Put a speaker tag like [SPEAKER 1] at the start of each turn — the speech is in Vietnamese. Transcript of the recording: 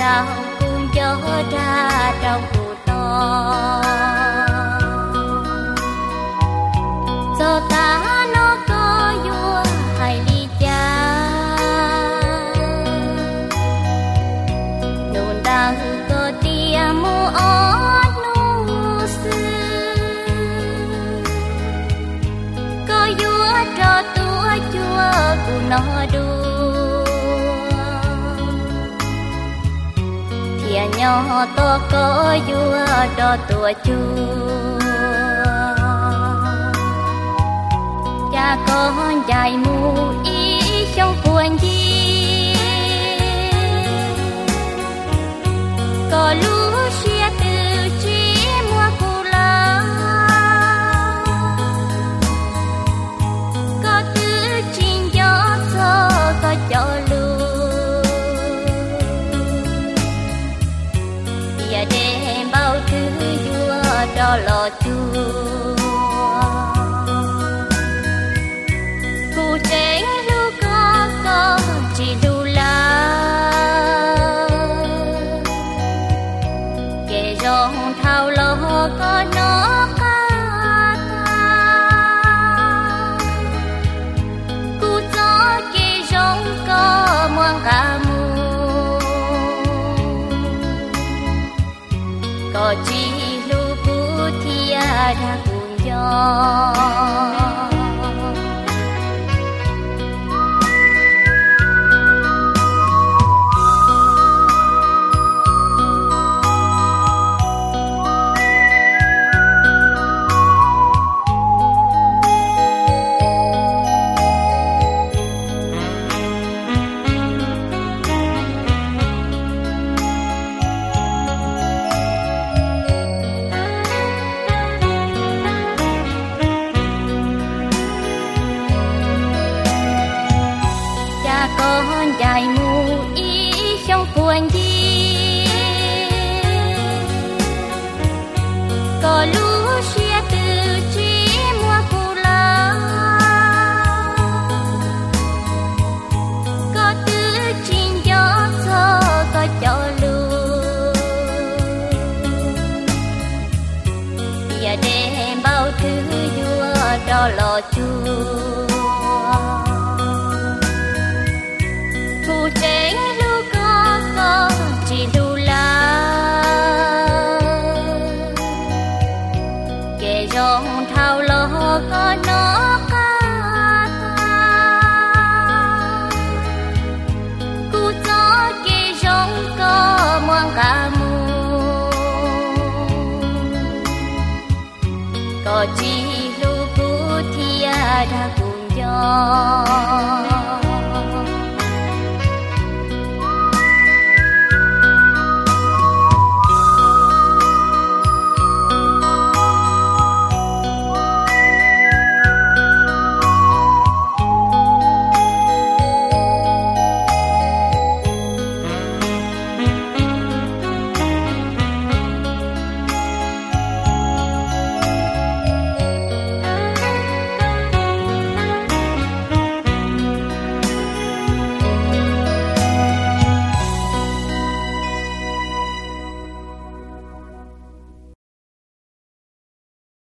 [SPEAKER 1] đau cũng gió ra trong cụ to giờ ta nó có vua hay đi cha nôn đau có tia mù ót nu sư có vua cho tua chua cụ nó đua thìa nhỏ to có vua cho tua chua cha con dài mù ý trong cuồng gì có lũ xia từ chỉ mua cù la có tư trình gió gió có gió lù bia đêm bao thứ vua đó lò chua trên lu có chỉ lu la kẻ rong thao lo có nó ca cu gió kẻ rong có muang ca mu có chỉ lu cu thia đã cùng gió con dài mù ý trong cuồng gì có lũ xia từ chỉ mua cù la có tư trình gió gió có gió lù bia đêm bao thứ vua đó lò chua trên lu có chỉ lu la kẻ rong thao lo có nó ca cu gió kẻ rong có muang ca mu có chỉ lu cu thia đã cùng gió